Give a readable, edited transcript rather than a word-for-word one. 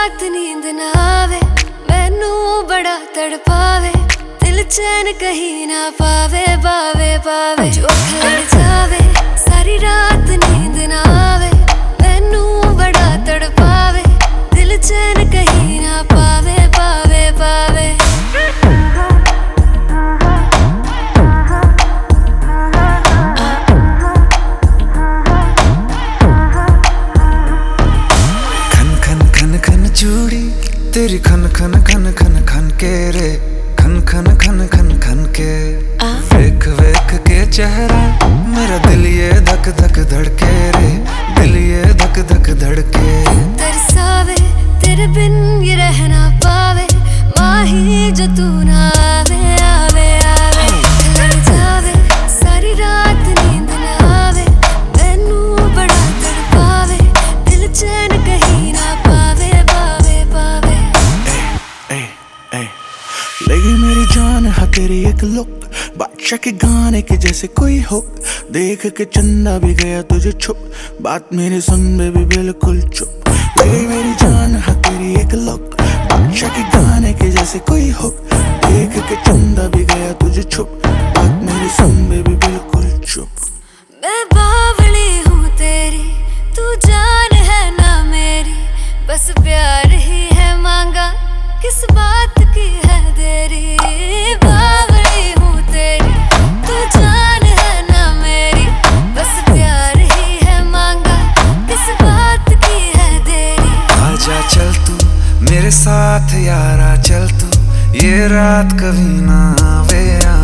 रात नींद ना आवे, मैनू बड़ा तड़पावे, दिल चैन कहीं ना पावे, पावे पावे जो लड़ जावे। सारी रात नींद ना आवे, मैनू बड़ा तड़पावे, दिल चैन कहीं ना पावे, पावे पावे। चूड़ी तेरी खन खन खन खन खन के रे, खन खन खन खन खन के वेख वेख के चेहरा मेरा दिल ये धक धक धड़के रे, दिल ये धक धक धड़के। तरसावे तेरे बिन ये रह ना पावे, माही जो तू ना आवे आवे आवे। लड़ जावे सारी रात नींद ना आवे, मैनू बड़ा तड़पावे, दिल चैन कहीं ना पावे, पावे पावे। लगी मेरी जान है तेरी एक लुक, बादशाह के गाने के जैसे कोई हो, देख के चंदा भी गया तुझे छुप, बात मेरी सुन बेबी बिल्कुल चुप। लगी मेरी जान है तेरी एक लुक, बादशाह के गाने के जैसे कोई हो, देख के चंदा भी गया तुझे छुप, बात मेरी सुन बेबी बिल्कुल चुप। मैं बावली हूँ तेरी, तू जान है ना मेरी, बस प्यार ही है मांगा, किस बात की है देरी। बावली हूँ तेरी, तू जान है ना मेरी, बस प्यार ही है मांगा, किस बात की है देरी। आजा चल तू मेरे साथ यारा, चल तू ये रात कभी ना आवे।